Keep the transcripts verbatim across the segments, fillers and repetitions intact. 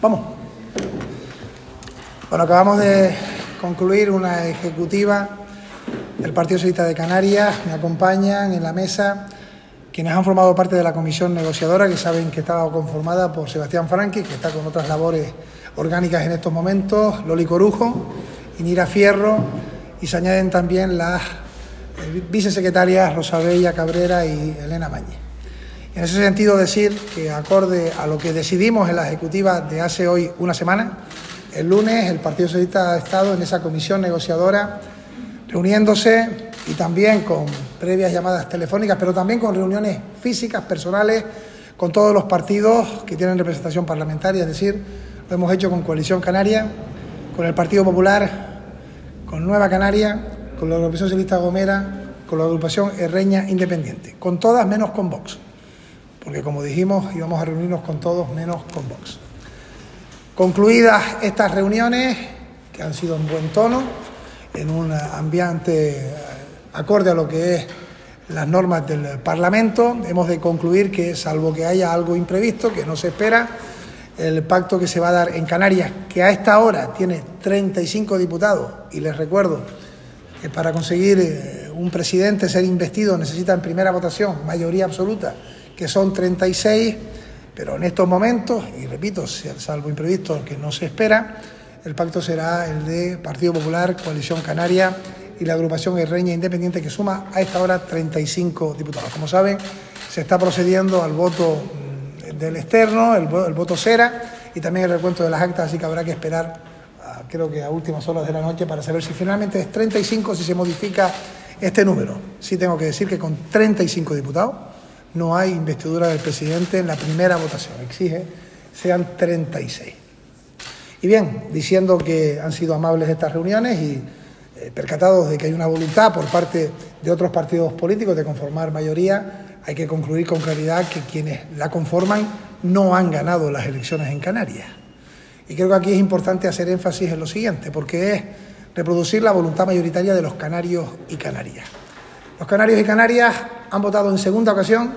Vamos. Bueno, acabamos de concluir una ejecutiva del Partido Socialista de Canarias. Me acompañan en la mesa quienes han formado parte de la comisión negociadora, que saben que estaba conformada por Sebastián Franqui, que está con otras labores orgánicas en estos momentos, Loli Corujo, Inira Fierro, y se añaden también las vicesecretarias Rosabella Cabrera y Elena Mañez. En ese sentido, decir que, acorde a lo que decidimos en la ejecutiva de hace hoy una semana, el lunes el Partido Socialista ha estado en esa comisión negociadora reuniéndose y también con previas llamadas telefónicas, pero también con reuniones físicas, personales, con todos los partidos que tienen representación parlamentaria. Es decir, lo hemos hecho con Coalición Canaria, con el Partido Popular, con Nueva Canaria, con la agrupación socialista Gomera, con la agrupación Herreña Independiente, con todas menos con Vox, porque, como dijimos, íbamos a reunirnos con todos menos con Vox. Concluidas estas reuniones, que han sido en buen tono, en un ambiente acorde a lo que es las normas del Parlamento, hemos de concluir que, salvo que haya algo imprevisto, que no se espera, el pacto que se va a dar en Canarias, que a esta hora tiene treinta y cinco diputados, y les recuerdo que para conseguir un presidente ser investido necesita en primera votación mayoría absoluta, que son treinta y seis, pero en estos momentos, y repito, salvo imprevisto que no se espera, el pacto será el de Partido Popular, Coalición Canaria y la agrupación Herreña Independiente, que suma a esta hora treinta y cinco diputados. Como saben, se está procediendo al voto del externo, el, el voto cera, y también el recuento de las actas, así que habrá que esperar, a, creo que a últimas horas de la noche, para saber si finalmente es treinta y cinco, si se modifica este número. Sí tengo que decir que con treinta y cinco diputados no hay investidura del presidente en la primera votación, exige sean treinta y seis. Y bien, diciendo que han sido amables estas reuniones y eh, percatados de que hay una voluntad por parte de otros partidos políticos de conformar mayoría, hay que concluir con claridad que quienes la conforman no han ganado las elecciones en Canarias. Y creo que aquí es importante hacer énfasis en lo siguiente, porque es reproducir la voluntad mayoritaria de los canarios y canarias. Los canarios y canarias han votado en segunda ocasión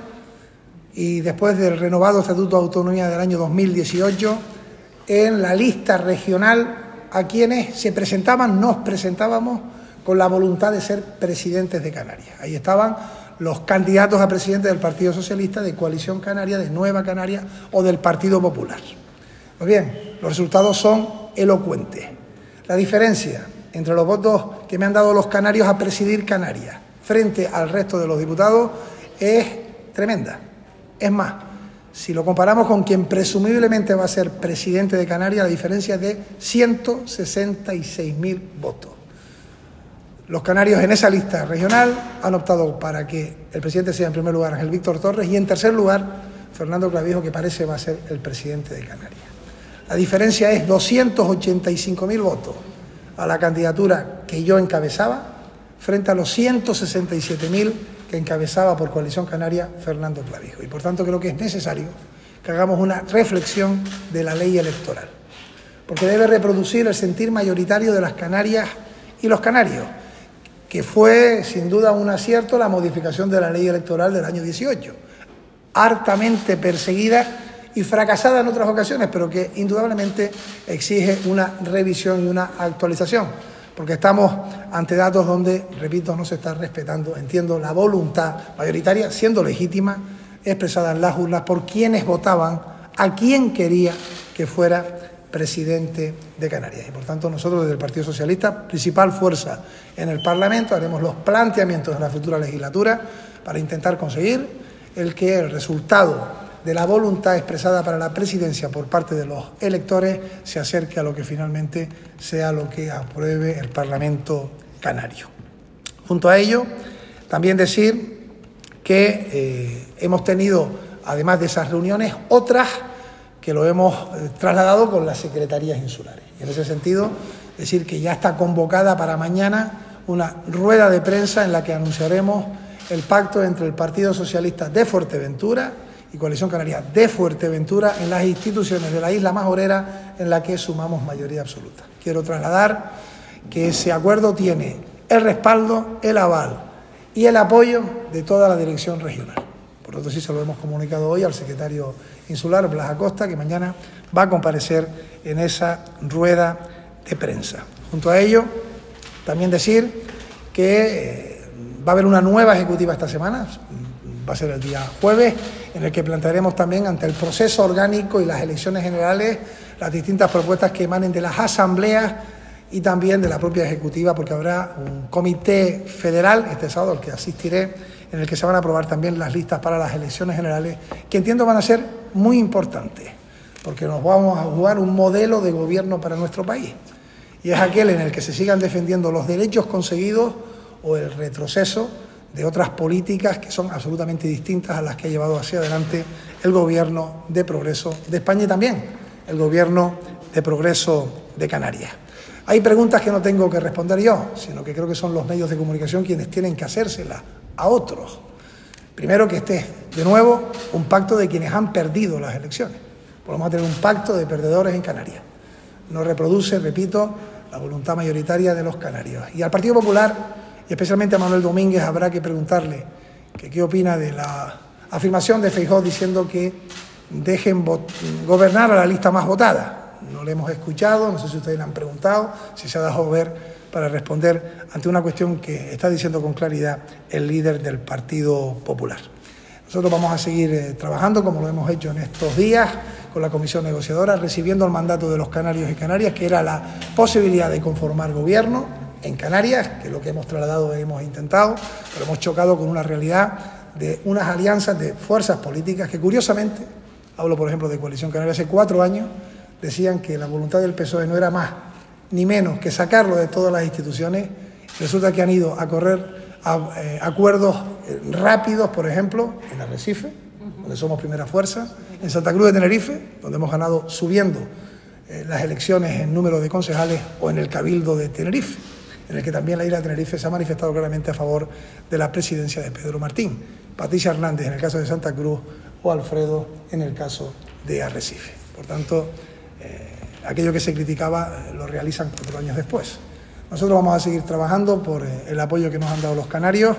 y, después del renovado Estatuto de Autonomía del año dos mil dieciocho, en la lista regional a quienes se presentaban, nos presentábamos con la voluntad de ser presidentes de Canarias. Ahí estaban los candidatos a presidente del Partido Socialista, de Coalición Canaria, de Nueva Canaria o del Partido Popular. Pues bien, los resultados son elocuentes. La diferencia entre los votos que me han dado los canarios a presidir Canarias frente al resto de los diputados es tremenda. Es más, si lo comparamos con quien presumiblemente va a ser presidente de Canarias, la diferencia es de ciento sesenta y seis mil votos. Los canarios en esa lista regional han optado para que el presidente sea, en primer lugar, Ángel Víctor Torres, y en tercer lugar, Fernando Clavijo, que parece va a ser el presidente de Canarias. La diferencia es doscientos ochenta y cinco mil votos a la candidatura que yo encabezaba, frente a los ciento sesenta y siete mil que encabezaba por Coalición Canaria Fernando Clavijo. Y por tanto creo que es necesario que hagamos una reflexión de la ley electoral, porque debe reproducir el sentir mayoritario de las canarias y los canarios, que fue sin duda un acierto la modificación de la ley electoral del año dieciocho, hartamente perseguida y fracasada en otras ocasiones, pero que indudablemente exige una revisión y una actualización, porque estamos ante datos donde, repito, no se está respetando, entiendo, la voluntad mayoritaria, siendo legítima, expresada en las urnas por quienes votaban a quien quería que fuera presidente de Canarias. Y por tanto, nosotros desde el Partido Socialista, principal fuerza en el Parlamento, haremos los planteamientos de la futura legislatura para intentar conseguir el que el resultado de la voluntad expresada para la presidencia por parte de los electores se acerque a lo que finalmente sea lo que apruebe el Parlamento canario. Junto a ello, también decir que eh, hemos tenido, además de esas reuniones, otras que lo hemos eh, trasladado con las secretarías insulares. Y en ese sentido, decir que ya está convocada para mañana una rueda de prensa en la que anunciaremos el pacto entre el Partido Socialista de Fuerteventura y Coalición Canaria de Fuerteventura en las instituciones de la isla majorera en la que sumamos mayoría absoluta. Quiero trasladar que ese acuerdo tiene el respaldo, el aval y el apoyo de toda la dirección regional. Por nosotros sí se lo hemos comunicado hoy al secretario insular, Blas Acosta, que mañana va a comparecer en esa rueda de prensa. Junto a ello, también decir que eh, va a haber una nueva ejecutiva esta semana, va a ser el día jueves, en el que plantearemos también ante el proceso orgánico y las elecciones generales las distintas propuestas que emanen de las asambleas y también de la propia ejecutiva, porque habrá un comité federal este sábado al que asistiré, en el que se van a aprobar también las listas para las elecciones generales, que entiendo van a ser muy importantes, porque nos vamos a jugar un modelo de gobierno para nuestro país, y es aquel en el que se sigan defendiendo los derechos conseguidos o el retroceso de otras políticas que son absolutamente distintas a las que ha llevado hacia adelante el Gobierno de Progreso de España y también el Gobierno de Progreso de Canarias. Hay preguntas que no tengo que responder yo, sino que creo que son los medios de comunicación quienes tienen que hacérselas a otros. Primero, que esté de nuevo un pacto de quienes han perdido las elecciones. Podemos tener un pacto de perdedores en Canarias. No reproduce, repito, la voluntad mayoritaria de los canarios. Y al Partido Popular, y especialmente a Manuel Domínguez, habrá que preguntarle que qué opina de la afirmación de Feijóo diciendo que dejen gobernar a la lista más votada. No le hemos escuchado, no sé si ustedes le han preguntado, si se ha dejado ver para responder ante una cuestión que está diciendo con claridad el líder del Partido Popular. Nosotros vamos a seguir eh, trabajando como lo hemos hecho en estos días con la comisión negociadora, recibiendo el mandato de los canarios y canarias, que era la posibilidad de conformar gobierno en Canarias, que es lo que hemos trasladado y hemos intentado, pero hemos chocado con una realidad de unas alianzas de fuerzas políticas que, curiosamente, hablo por ejemplo de Coalición Canaria, hace cuatro años decían que la voluntad del P S O E no era más ni menos que sacarlo de todas las instituciones. Resulta que han ido a correr a, eh, acuerdos eh, rápidos, por ejemplo, en Arrecife, donde somos primera fuerza, en Santa Cruz de Tenerife, donde hemos ganado subiendo eh, las elecciones en número de concejales, o en el Cabildo de Tenerife, en el que también la isla de Tenerife se ha manifestado claramente a favor de la presidencia de Pedro Martín, Patricia Hernández en el caso de Santa Cruz o Alfredo en el caso de Arrecife. Por tanto, eh, aquello que se criticaba eh, lo realizan cuatro años después. Nosotros vamos a seguir trabajando por eh, el apoyo que nos han dado los canarios,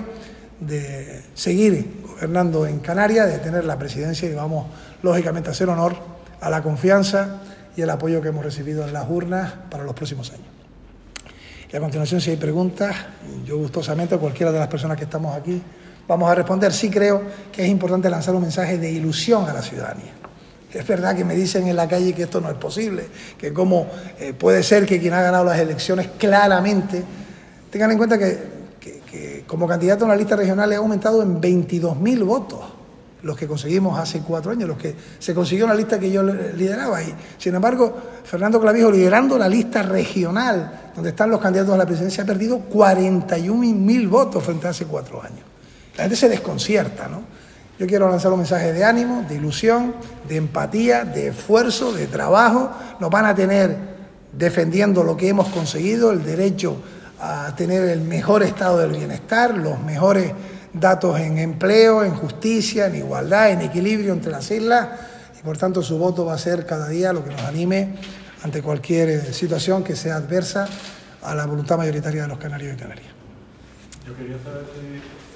de seguir gobernando en Canarias, de tener la presidencia, y vamos lógicamente a hacer honor a la confianza y el apoyo que hemos recibido en las urnas para los próximos años. Y a continuación, si hay preguntas, yo gustosamente a cualquiera de las personas que estamos aquí vamos a responder. Sí creo que es importante lanzar un mensaje de ilusión a la ciudadanía. Es verdad que me dicen en la calle que esto no es posible, que cómo eh, puede ser que quien ha ganado las elecciones claramente. Tengan en cuenta que, que, que como candidato en la lista regional he aumentado en veintidós mil votos los que conseguimos hace cuatro años, los que se consiguió en la lista que yo lideraba. Y, sin embargo, Fernando Clavijo, liderando la lista regional, donde están los candidatos a la presidencia, ha perdido cuarenta y un mil votos frente a hace cuatro años. La gente se desconcierta, ¿no? Yo quiero lanzar un mensaje de ánimo, de ilusión, de empatía, de esfuerzo, de trabajo. Nos van a tener defendiendo lo que hemos conseguido, el derecho a tener el mejor estado del bienestar, los mejores datos en empleo, en justicia, en igualdad, en equilibrio entre las islas, y por tanto su voto va a ser cada día lo que nos anime ante cualquier situación que sea adversa a la voluntad mayoritaria de los canarios y canarias. Yo quería saber si